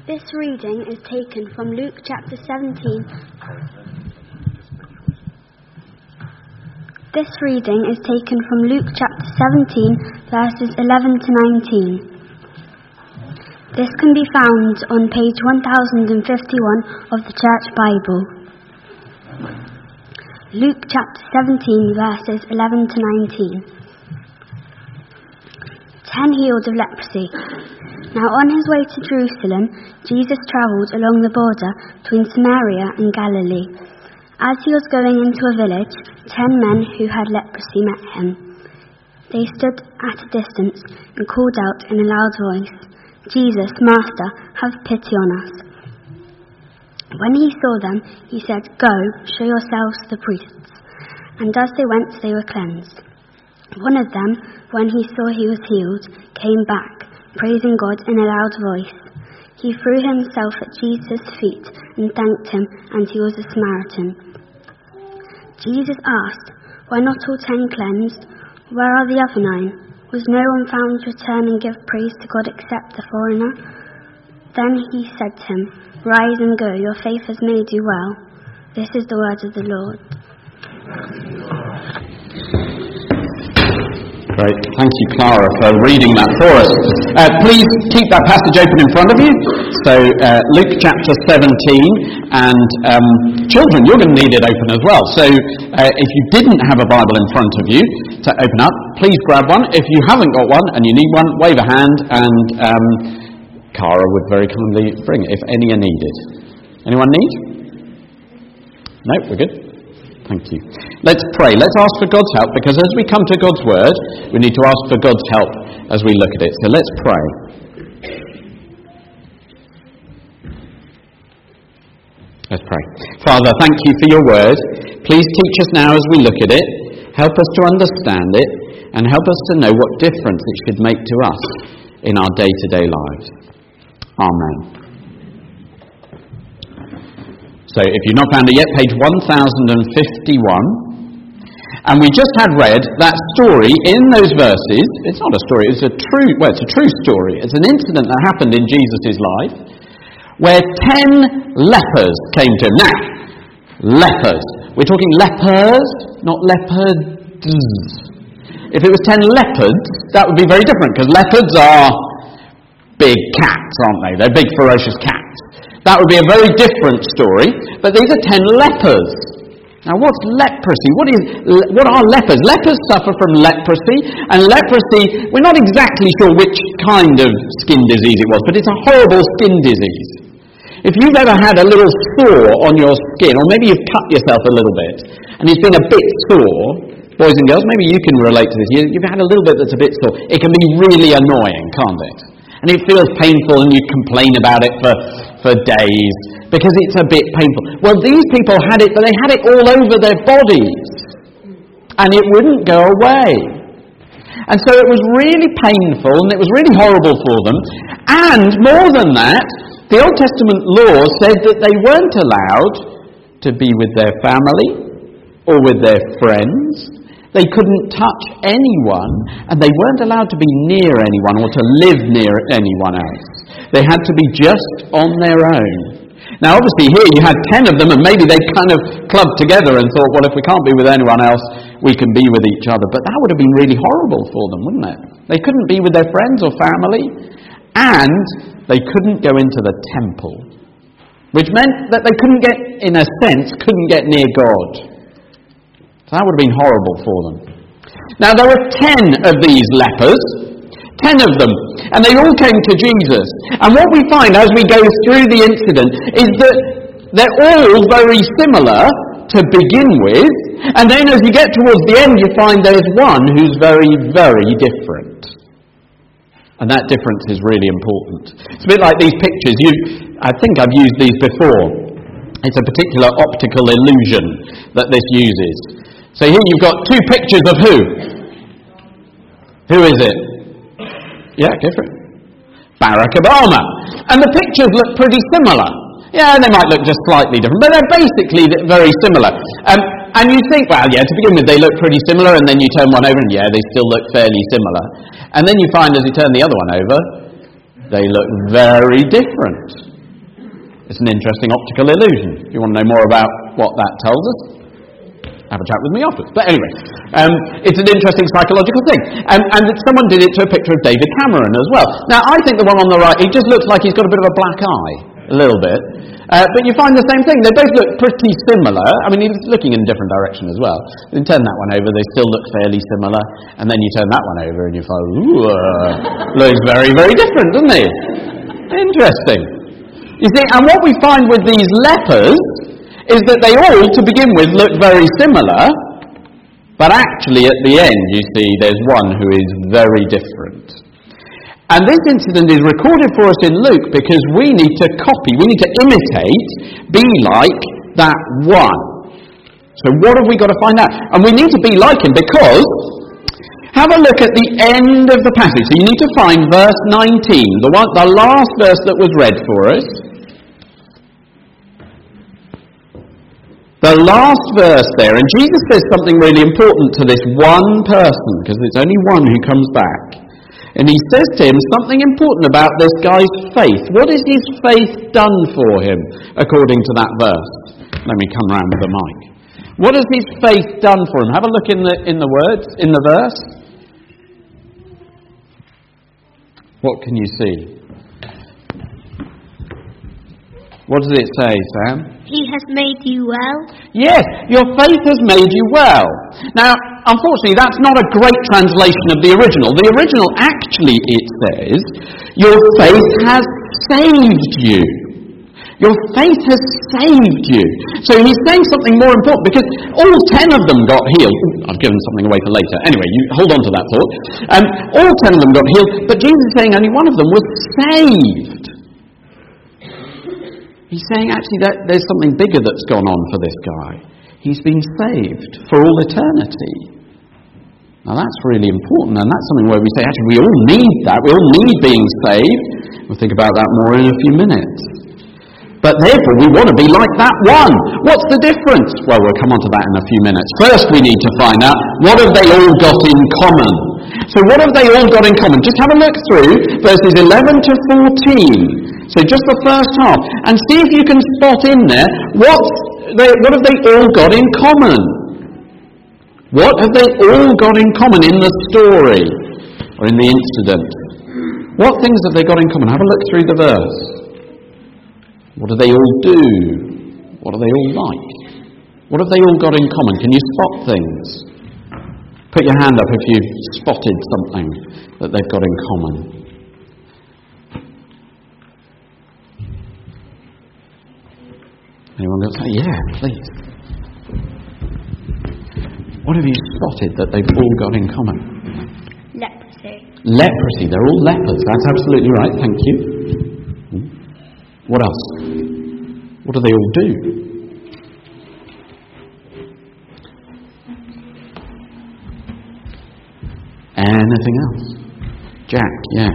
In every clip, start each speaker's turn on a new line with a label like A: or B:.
A: This reading is taken from Luke chapter 17. This reading is taken from Luke chapter 17, verses 11 to 19. This can be found on page 1051 of the Church Bible. Luke chapter 17, verses 11 to 19. 10 healed of leprosy. Now on his way to Jerusalem, Jesus travelled along the border between Samaria and Galilee. As he was going into a village, 10 men who had leprosy met him. They stood at a distance and called out in a loud voice, "Jesus, Master, have pity on us." When he saw them, he said, "Go, show yourselves to the priests." And as they went, they were cleansed. One of them, when he saw he was healed, came back, praising God in a loud voice. He threw himself at Jesus' feet and thanked him, and he was a Samaritan. Jesus asked, "Were not all 10 cleansed? Where are the other 9? Was no one found to return and give praise to God except the foreigner?" Then he said to him, "Rise and go, your faith has made you well." This is the word of the Lord.
B: Great. Thank you, Clara, for reading that for us. Please keep that passage open in front of you. So, Luke chapter 17, and children, you're going to need it open as well. So, if you didn't have a Bible in front of you to open up, please grab one. If you haven't got one and you need one, wave a hand, and Cara would very kindly bring it if any are needed. Anyone need? No, we're good. Thank you. Let's pray. Let's ask for God's help, because as we come to God's Word, we need to ask for God's help as we look at it. So let's pray. Let's pray. Father, thank you for your Word. Please teach us now as we look at it. Help us to understand it, and help us to know what difference it should make to us in our day-to-day lives. Amen. So if you've not found it yet, page 1051. And we just had read that story in those verses. It's not a story, it's a true story. It's an incident that happened in Jesus' life where 10 lepers came to him. Now, lepers. We're talking lepers, not leopards. If it was 10 leopards, that would be very different, because leopards are big cats, aren't they? They're big, ferocious cats. That would be a very different story, but these are 10 lepers. Now, what's leprosy? What are lepers? Lepers suffer from leprosy, and leprosy, we're not exactly sure which kind of skin disease it was, but it's a horrible skin disease. If you've ever had a little sore on your skin, or maybe you've cut yourself a little bit, and it's been a bit sore, boys and girls, maybe you can relate to this. You've had a little bit that's a bit sore. It can be really annoying, can't it? And it feels painful, and you complain about it for days because it's a bit painful. Well, these people had it, but they had it all over their bodies, and it wouldn't go away. And so it was really painful, and it was really horrible for them. And more than that, the Old Testament law said that they weren't allowed to be with their family or with their friends. They couldn't touch anyone, and they weren't allowed to be near anyone or to live near anyone else. They had to be just on their own. Now, obviously, here you had 10 of them, and maybe they kind of clubbed together and thought, well, if we can't be with anyone else, we can be with each other. But that would have been really horrible for them, wouldn't it? They couldn't be with their friends or family, and they couldn't go into the temple, which meant that they couldn't get near God. That would have been horrible for them. Now, there were 10 of these lepers, 10 of them, and they all came to Jesus. And what we find as we go through the incident is that they're all very similar to begin with, and then as you get towards the end, you find there's one who's very, very different. And that difference is really important. It's a bit like these pictures. I think I've used these before. It's a particular optical illusion that this uses. So here you've got 2 pictures of who? Who is it? Yeah, go for it. Barack Obama. And the pictures look pretty similar. Yeah, they might look just slightly different, but they're basically very similar. And you think, well, yeah, to begin with they look pretty similar, and then you turn one over and yeah, they still look fairly similar. And then you find as you turn the other one over, they look very different. It's an interesting optical illusion. If you want to know more about what that tells us, have a chat with me afterwards. But anyway, it's an interesting psychological thing. And someone did it to a picture of David Cameron as well. Now, I think the one on the right, he just looks like he's got a bit of a black eye, a little bit. But you find the same thing. They both look pretty similar. I mean, he's looking in a different direction as well. You turn that one over, they still look fairly similar. And then you turn that one over and you find, looks very, very different, doesn't he? Interesting. You see, and what we find with these lepers is that they all, to begin with, look very similar, but actually at the end, you see, there's one who is very different. And this incident is recorded for us in Luke because we need to copy, we need to imitate, be like that one. So what have we got to find out? And we need to be like him because, have a look at the end of the passage. So you need to find verse 19, the last verse that was read for us. The last verse there, and Jesus says something really important to this one person, because it's only one who comes back. And he says to him something important about this guy's faith. What has his faith done for him, according to that verse? Let me come round with the mic. What has his faith done for him? Have a look in the words, in the verse. What can you see? What does it say, Sam?
C: He has made you well.
B: Yes, your faith has made you well. Now, unfortunately, that's not a great translation of the original. The original, actually, it says, your faith has saved you. Your faith has saved you. So he's saying something more important, because all 10 of them got healed. I've given something away for later. Anyway, you hold on to that thought. All 10 of them got healed, but Jesus is saying only one of them was saved. He's saying actually that there's something bigger that's gone on for this guy. He's been saved for all eternity. Now that's really important, and that's something where we say actually we all need that. We all need being saved. We'll think about that more in a few minutes. But therefore we want to be like that one. What's the difference? Well, we'll come on to that in a few minutes. First we need to find out, what have they all got in common? So what have they all got in common? Just have a look through verses 11 to 14. So just the first half, and see if you can spot in there what have they all got in common? What have they all got in common in the story or in the incident? What things have they got in common? Have a look through the verse. What do they all do? What are they all like? What have they all got in common? Can you spot things? Put your hand up if you've spotted something that they've got in common. Anyone else say, yeah, please? What have you spotted that they've all got in common?
C: Leprosy.
B: Leprosy. They're all lepers. That's absolutely right. Thank you. What else? What do they all do? Anything else? Jack, yeah.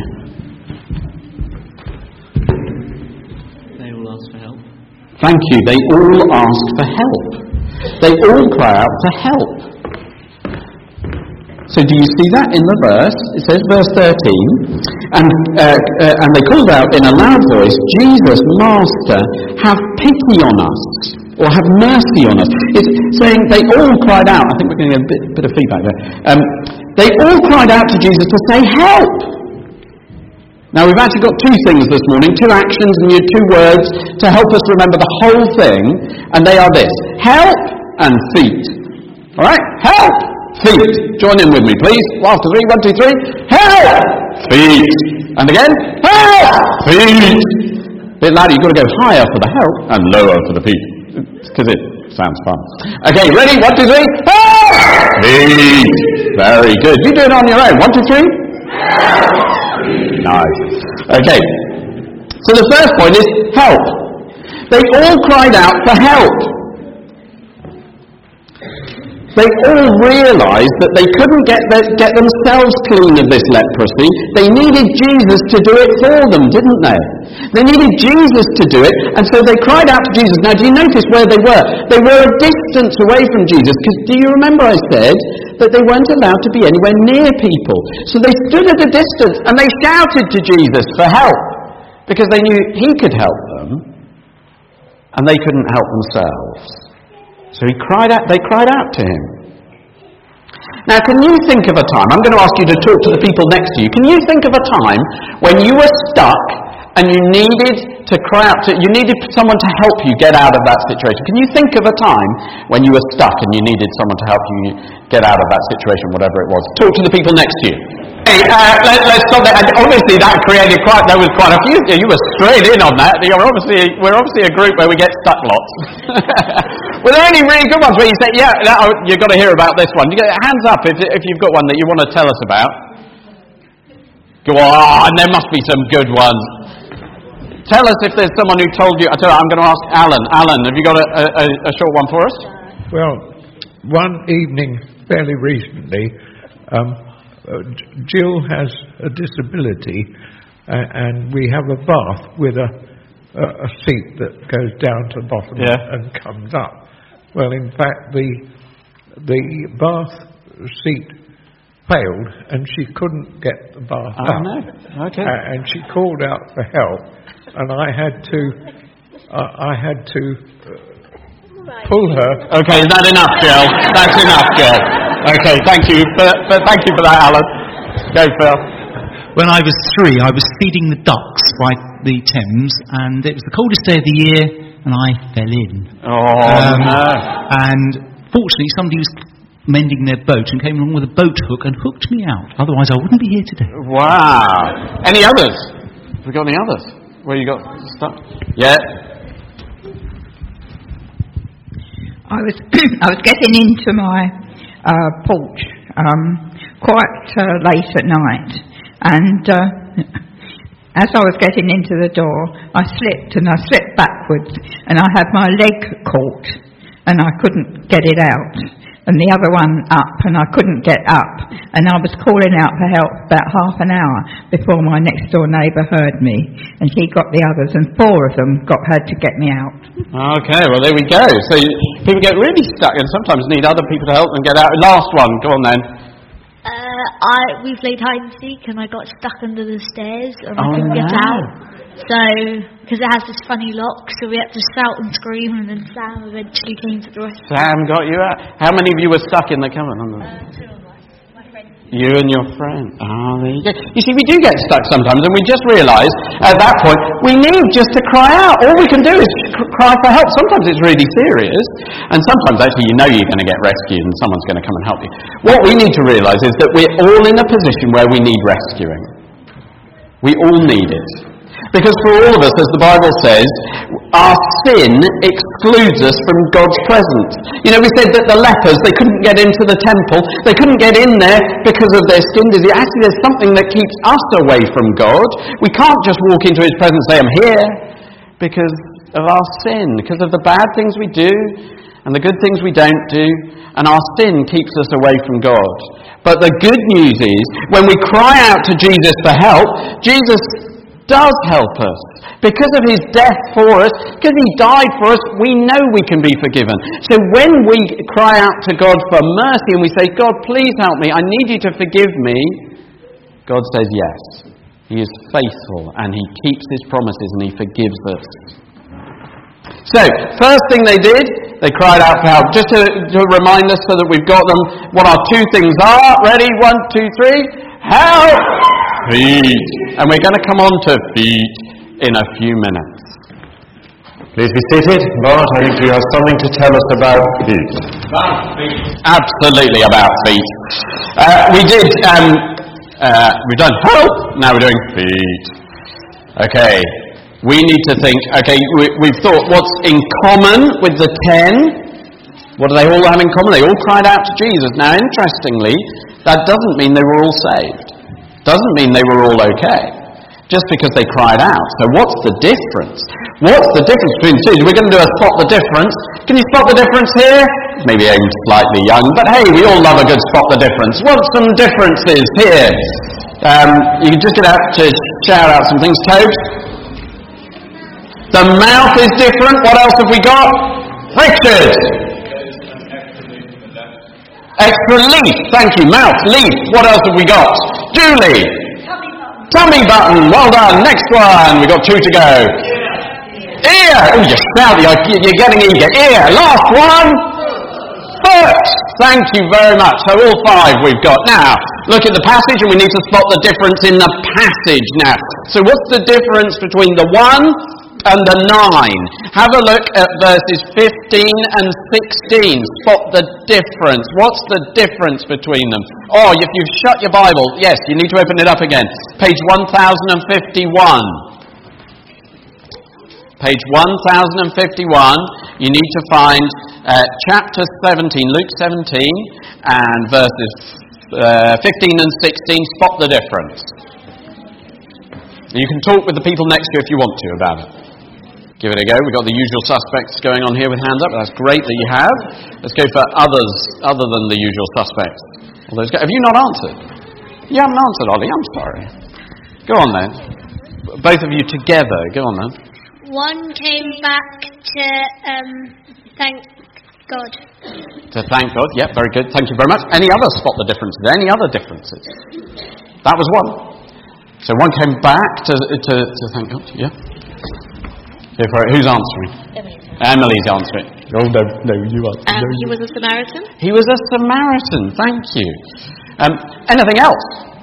D: They all ask for help.
B: Thank you. They all ask for help. They all cry out for help. So do you see that in the verse? It says, verse 13, and they called out in a loud voice, Jesus, Master, have pity on us, or have mercy on us. It's saying they all cried out. I think we're going to get a bit of feedback there. They all cried out to Jesus to say, help! Now we've actually got two things this morning, two actions and two words to help us remember the whole thing, and they are this: help and feet. Alright? Help! Feet. Join in with me, please. After 3, 1, 2, 3. Help! Feet. And again, help! Feet. A bit louder, you've got to go higher for the help and lower for the feet, because it sounds fun. Okay, ready? 1, 2, 3. Help! Feet. Very good. You do it on your own. 1, 2, 3. Help! Nice. Okay. So the first point is help. They all cried out for help. They all realised that they couldn't get themselves clean of this leprosy. They needed Jesus to do it for them, didn't they? They needed Jesus to do it, and so they cried out to Jesus. Now, do you notice where they were? They were a distance away from Jesus, because do you remember I said that they weren't allowed to be anywhere near people? So they stood at a distance, and they shouted to Jesus for help, because they knew he could help them. and they couldn't help themselves. So they cried out to him. Now, can you think of a time, I'm going to ask you to talk to the people next to you, can you think of a time when you were stuck and you needed to cry out you needed someone to help you get out of that situation? Can you think of a time when you were stuck and you needed someone to help you get out of that situation, whatever it was? Talk to the people next to you. Hey, let's stop there. And obviously that created there was quite a few. You were straight in on that. We're obviously a group where we get stuck lots. Were there any really good ones where you say, yeah, you've got to hear about this one? You get hands up if you've got one that you want to tell us about. Go on, there must be some good ones. Tell us if there's someone who told you. I'm going to ask Alan. Alan, have you got a short one for us?
E: Well, one evening fairly recently, Jill has a disability, and we have a bath with a seat that goes down to the bottom and comes up. Well, in fact, the bath seat failed, and she couldn't get the bath up.
B: No. Okay.
E: And she called out for help, and I had to pull her.
B: Okay, is that enough, Jill? That's enough, Jill. Okay, thank you for that, Alan. Go, Phil.
F: When I was 3, I was feeding the ducks by the Thames, and it was the coldest day of the year, and I fell in.
B: No.
F: And fortunately, somebody was mending their boat and came along with a boat hook and hooked me out. Otherwise, I wouldn't be here today.
B: Wow. Any others? Have we got any others? Where you got stuff? Yeah.
G: I was getting into my porch quite late at night, and as I was getting into the door, I slipped backwards, and I had my leg caught, and I couldn't get it out, and the other one up, and I couldn't get up, and I was calling out for help about half an hour before my next door neighbour heard me, and he got the others, and 4 of them had to get me out.
B: Okay, well there we go. So people get really stuck and sometimes need other people to help them get out. Last one, go on then.
C: We played hide and seek, and I got stuck under the stairs, and I couldn't get out. So, because it has this funny lock, so we had to shout and scream, and then Sam eventually came to the rescue.
B: Sam got you out. How many of you were stuck in the cupboard?
C: 2 of us. My friend.
B: You and your friend. There you go. You see, we do get stuck sometimes, and we just realise at that point we need just to cry out. All we can do is cry for help. Sometimes it's really serious, and sometimes actually you're going to get rescued, and someone's going to come and help you. What we need to realise is that we're all in a position where we need rescuing. We all need it. Because for all of us, as the Bible says, our sin excludes us from God's presence. You know, we said that the lepers, they couldn't get into the temple. They couldn't get in there because of their skin disease. Actually, there's something that keeps us away from God. We can't just walk into His presence and say, I'm here, because of our sin, because of the bad things we do and the good things we don't do. And our sin keeps us away from God. But the good news is, when we cry out to Jesus for help, Jesus does help us. Because of His death for us, because He died for us, we know we can be forgiven. So when we cry out to God for mercy and we say, God, please help me, I need you to forgive me, God says yes. He is faithful and He keeps His promises and He forgives us. So, first thing they did, they cried out for help. Just to remind us so that we've got them, what our 2 things are. Ready? 1, 2, 3. Help! Feet. And we're going to come on to feet in a few minutes.
H: Please be seated. Bart, I think you have something to tell us about feet.
B: Absolutely about feet. We've done help, now we're doing feet. Okay, we need to think, we've thought what's in common with the 10. What do they all have in common? They all cried out to Jesus. Now, interestingly, that doesn't mean they were all saved. Doesn't mean they were all okay. Just because they cried out. So what's the difference? What's the difference between the two? We're going to do a spot the difference. Can you spot the difference here? Maybe I'm slightly young, but hey, we all love a good spot the difference. What's some differences here? You can just get out to shout out some things. Toad? The mouth is different. What else have we got? Richard? Extra leaf. Thank you. Mouth, leaf. What else have we got? Julie? Tummy button. Well done. Next one. We've got 2 to go. Ear. Ear. Oh, you shout. You're getting eager. Ear. Last one. Foot. Thank you very much. So all 5 we've got. Now, look at the passage and we need to spot the difference in the passage now. So what's the difference between the 1 and the 9? Have a look at verses 15 and 16. Spot the difference. What's the difference between them? Oh, if you've shut your Bible, yes, you need to open it up again. Page 1051. Page 1051, you need to find chapter 17, Luke 17, and verses 15 and 16. Spot the difference. You can talk with the people next to you if you want to about it. Give it a go. We've got the usual suspects going on here with hands up. That's great that you have. Let's go for others other than the usual suspects. Have you not answered? You haven't answered, Ollie. I'm sorry. Go on then. Both of you together. Go on then.
I: One came back to thank God.
B: To thank God. Yeah, very good. Thank you very much. Any other spot the differences? Any other differences? That was one. So one came back to thank God. Yeah. Go for it. Who's answering? Emily's answering. Oh, no, you are.
J: He was a Samaritan.
B: He was a Samaritan. Thank you. Anything else?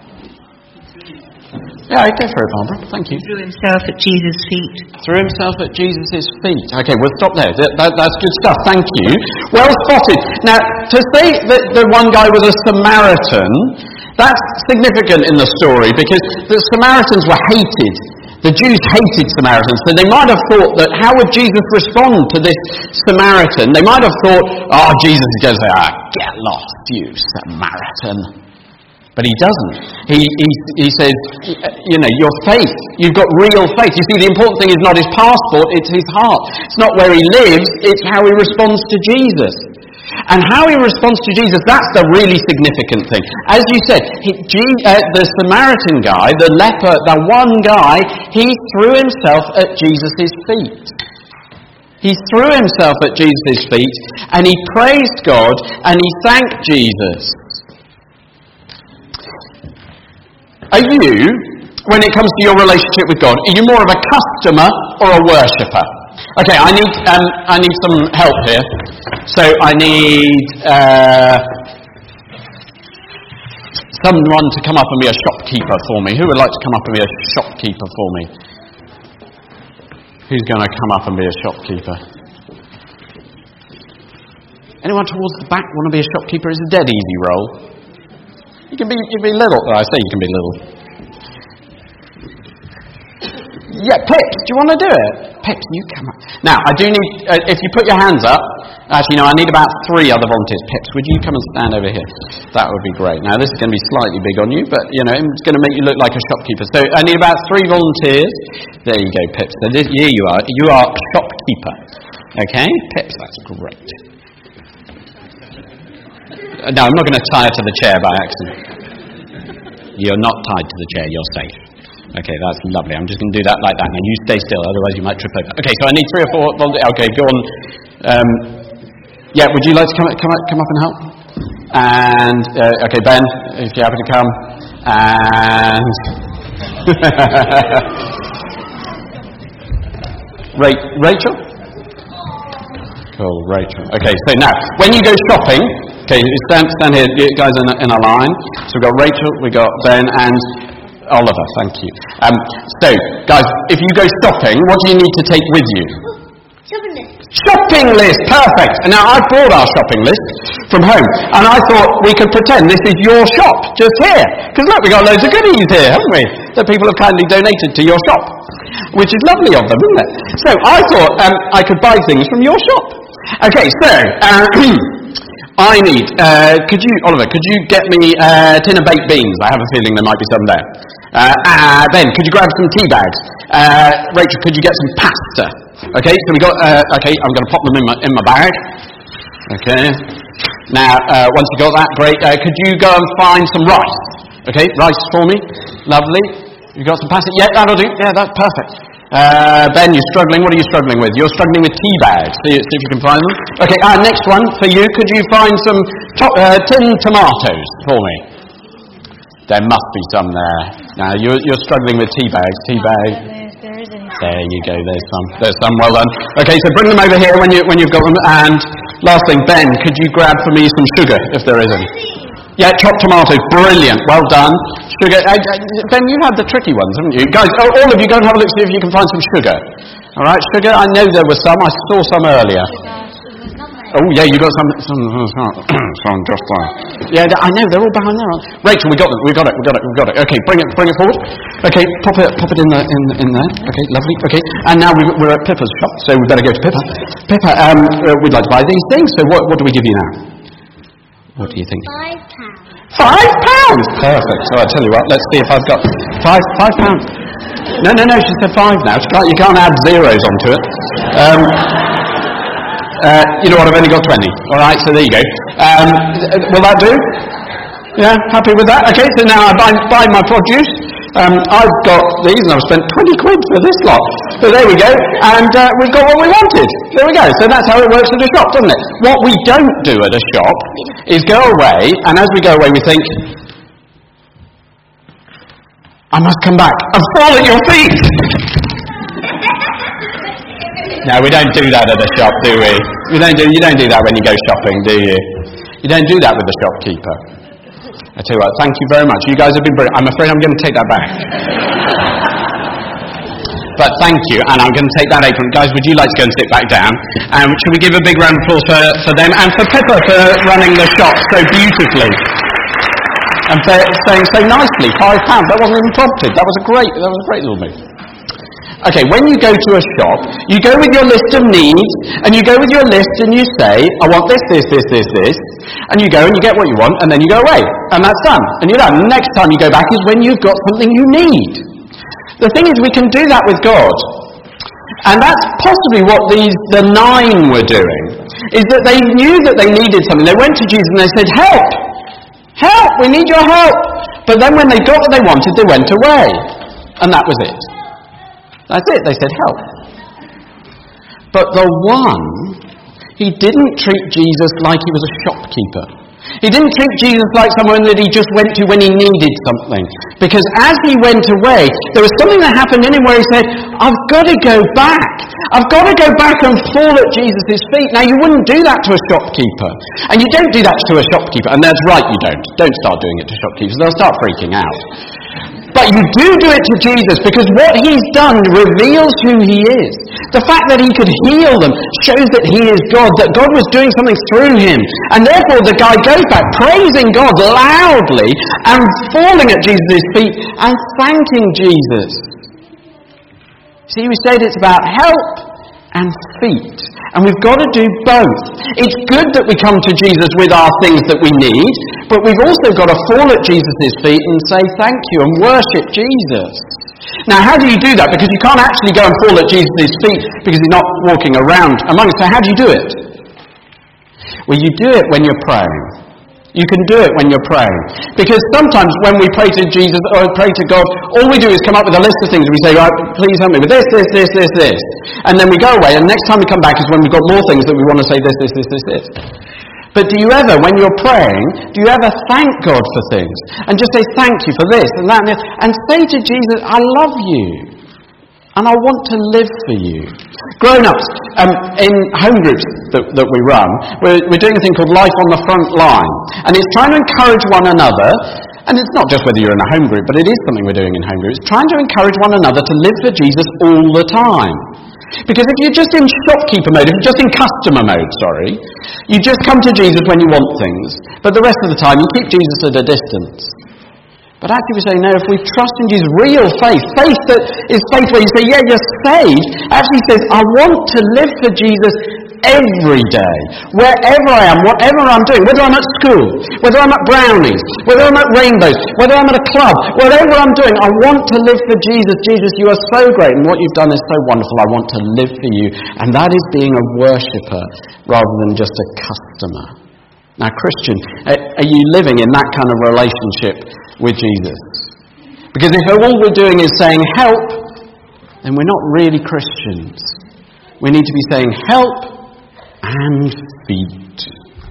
B: Yeah, go for it, Barbara. Thank you.
G: Threw himself at Jesus' feet.
B: Threw himself at Jesus' feet. Okay, we'll stop there. That's good stuff. Thank you. Well spotted. Now, to say that the one guy was a Samaritan, that's significant in the story because the Samaritans were hated. The Jews hated Samaritans, so they might have thought that how would Jesus respond to this Samaritan? They might have thought, oh, Jesus is going to say, get lost, you Samaritan. But he doesn't. He says, your faith, you've got real faith. You see, the important thing is not his passport, it's his heart. It's not where he lives, it's how he responds to Jesus. And how he responds to Jesus, that's the really significant thing. As you said, the Samaritan guy, the leper, the one guy, he threw himself at Jesus' feet. He threw himself at Jesus' feet and he praised God and he thanked Jesus. Are you, when it comes to your relationship with God, are you more of a customer or a worshipper? Okay, I need some help here. So I need someone to come up and be a shopkeeper for me. Who would like to come up and be a shopkeeper for me? Who's going to come up and be a shopkeeper? Anyone towards the back want to be a shopkeeper? It's a dead easy role. You can be little. I say you can be little. Yeah, Pips, do you want to do it? Pips, you come up. Now, I do need, if you put your hands up, actually, no, I need about 3 other volunteers. Pips, would you come and stand over here? That would be great. Now, this is going to be slightly big on you, but, it's going to make you look like a shopkeeper. So, I need about 3 volunteers. There you go, Pips. So, here you are. You are a shopkeeper. Okay? Pips, that's great. No, I'm not going to tie her to the chair by accident. You're not tied to the chair. You're safe. Okay, that's lovely. I'm just going to do that like that. Now you stay still, otherwise you might trip over. Okay, so I need 3 or 4 volunteers. Okay, go on. Would you like to come up and help? And okay, Ben, if you're happy to come. And Rachel. Cool, Rachel. Okay, so now when you go shopping, okay, stand here, you guys in a line. So we've got Rachel, we've got Ben, and Oliver, thank you. So, guys, if you go shopping, what do you need to take with you?
I: Shopping list.
B: Shopping list, perfect. And now I brought our shopping list from home, and I thought we could pretend this is your shop, just here. Because look, we've got loads of goodies here, haven't we? That people have kindly donated to your shop, which is lovely of them, isn't it? So I thought I could buy things from your shop. Okay, so I need, Oliver, could you get me a tin of baked beans? I have a feeling there might be some there. Ben, could you grab some tea bags? Rachel, could you get some pasta? Okay, so we got, I'm going to pop them in my bag. Okay. Now, once you got that, great. Could you go and find some rice? Okay, rice for me. Lovely. You got some pasta? Yeah, that'll do. Yeah, that's perfect. Ben, you're struggling. What are you struggling with? You're struggling with tea bags. See if you can find them. Okay, next one for you. Could you find some tinned tomatoes for me? There must be some there. Now, you're struggling with tea bags. Tea bag.
C: There isn't.
B: There you go, there's some, well done. Okay, so bring them over here when you've got them, and last thing, Ben, could you grab for me some sugar, if there is any? Yeah, chopped tomatoes, brilliant, well done. Sugar, Ben, you had the tricky ones, haven't you? Guys, all of you go and have a look, see if you can find some sugar. Alright, sugar, I know there was some, I saw some earlier. Oh yeah, you got some just there. Yeah, I know, they're all behind there. Rachel, we got it. Okay, bring it forward. Okay, pop it in there. Okay, lovely. Okay, and now we're at Pippa's shop, so we better go to Pippa. Pippa, we'd like to buy these things, so what do we give you now? What do you think? £5. £5? Perfect. So I tell you what, let's see if I've got £5. No, she said 5 now. You can't add zeros onto it. You know what, I've only got 20. Alright, so there you go. Will that do? Yeah, happy with that? Okay, so now I buy my produce. I've got these and I've spent 20 quid for this lot. So there we go. And we've got what we wanted. There we go. So that's how it works at a shop, doesn't it? What we don't do at a shop is go away, and as we go away we think, I must come back and fall at your feet. No, we don't do that at a shop, do we? You don't do that when you go shopping, do you? You don't do that with the shopkeeper. I tell you what, thank you very much. You guys have been brilliant. I'm afraid I'm going to take that back. But thank you, and I'm going to take that apron. Guys, would you like to go and sit back down? Should we give a big round of applause for them and for Pippa for running the shop so beautifully and saying so nicely, £5. That wasn't even prompted. That was a great little move. Okay, when you go to a shop, you go with your list of needs, and you go with your list and you say, I want this, and you go and you get what you want, and then you go away, and that's done, and you're done. The next time you go back is when you've got something you need. The thing is, we can do that with God, and that's possibly what the 9 were doing, is that they knew that they needed something. They went to Jesus and they said, help, we need your help. But then when they got what they wanted, they went away, and that was it. That's it, they said help. But the one, he didn't treat Jesus like he was a shopkeeper. He didn't treat Jesus like someone that he just went to when he needed something. Because as he went away, there was something that happened in him where he said, I've got to go back. I've got to go back and fall at Jesus' feet. Now, you wouldn't do that to a shopkeeper. And you don't do that to a shopkeeper. And that's right, you don't. Don't start doing it to shopkeepers. They'll start freaking out. But you do it to Jesus, because what he's done reveals who he is. The fact that he could heal them shows that he is God, that God was doing something through him. And therefore the guy goes back praising God loudly and falling at Jesus' feet and thanking Jesus. See, we said it's about help and feet. And we've got to do both. It's good that we come to Jesus with our things that we need, but we've also got to fall at Jesus' feet and say thank you and worship Jesus. Now, how do you do that? Because you can't actually go and fall at Jesus' feet because he's not walking around among us. So how do you do it? Well, you do it when you're praying. You can do it when you're praying. Because sometimes when we pray to Jesus or pray to God, all we do is come up with a list of things. We say, right, please help me with this. And then we go away, and next time we come back is when we've got more things that we want to say this. But do you ever, when you're praying, do you ever thank God for things? And just say thank you for this and that and say to Jesus, I love you. And I want to live for you. Grown-ups, in home groups that we run, we're doing a thing called Life on the Front Line. And it's trying to encourage one another, and it's not just whether you're in a home group, but it is something we're doing in home groups, trying to encourage one another to live for Jesus all the time. Because if you're just in shopkeeper mode, if you're just in customer mode, you just come to Jesus when you want things, but the rest of the time you keep Jesus at a distance. But actually we say, no, if we trust in Jesus, real faith that is faith where you say, yeah, you're saved, actually says, I want to live for Jesus every day, wherever I am, whatever I'm doing, whether I'm at school, whether I'm at Brownies, whether I'm at Rainbows, whether I'm at a club, whatever I'm doing, I want to live for Jesus. Jesus, you are so great, and what you've done is so wonderful. I want to live for you. And that is being a worshipper rather than just a customer. Now, Christian, are you living in that kind of relationship with Jesus? Because if all we're doing is saying help, then we're not really Christians. We need to be saying help and feet.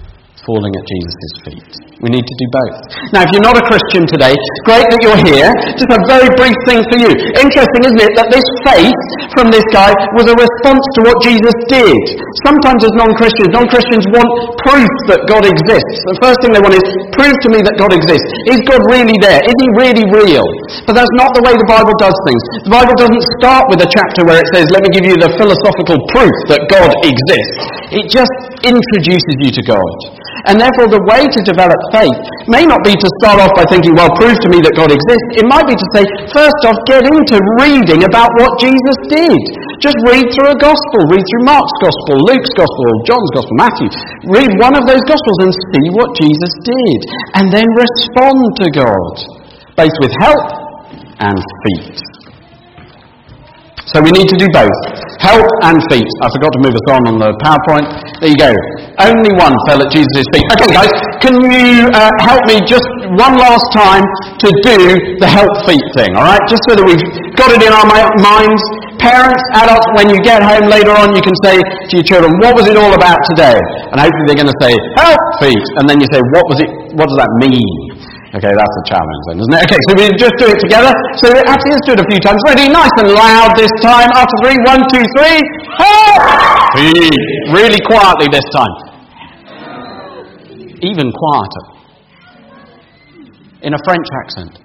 B: falling at Jesus' feet. We need to do both. Now, if you're not a Christian today, great that you're here. Just a very brief thing for you. Interesting, isn't it, that this faith from this guy was a response to what Jesus did. Sometimes as non-Christians want proof that God exists. The first thing they want is, prove to me that God exists. Is God really there? Is he really real? But that's not the way the Bible does things. The Bible doesn't start with a chapter where it says, let me give you the philosophical proof that God exists. It just introduces you to God. And therefore the way to develop faith may not be to start off by thinking, well, prove to me that God exists. It might be to say, first off, get into reading about what Jesus did. Just read through a gospel. Read through Mark's gospel, Luke's gospel, John's gospel, Matthew. Read one of those gospels and see what Jesus did. And then respond to God, both with help and feet. So we need to do both. Help and feet. I forgot to move us on the PowerPoint. There you go. Only one fell at Jesus' feet. Okay, guys, can you help me just one last time to do the help feet thing, all right? Just so that we've got it in our minds. Parents, adults, when you get home later on, you can say to your children, what was it all about today? And hopefully they're going to say, help feet. And then you say, what does that mean? Okay, that's a challenge then, isn't it? Okay, so we just do it together. So actually, let's do it a few times. Ready? Nice and loud this time. After 3, 1, 2, 3. Help! Really quietly this time. Even quieter. In a French accent.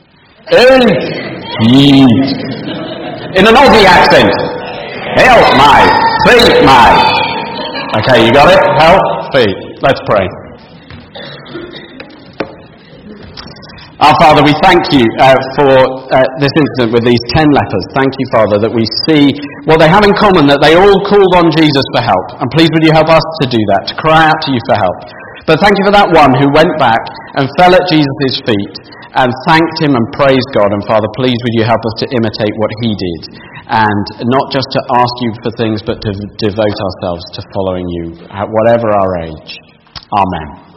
B: In an Aussie accent. Help my, feet my. Okay, you got it? Help, feet. Let's pray. Our Father, we thank you for this incident with these 10 lepers. Thank you, Father, that we see what they have in common, that they all called on Jesus for help. And please would you help us to do that, to cry out to you for help. But thank you for that one who went back and fell at Jesus' feet and thanked him and praised God. And Father, please would you help us to imitate what he did. And not just to ask you for things, but to devote ourselves to following you, at whatever our age. Amen.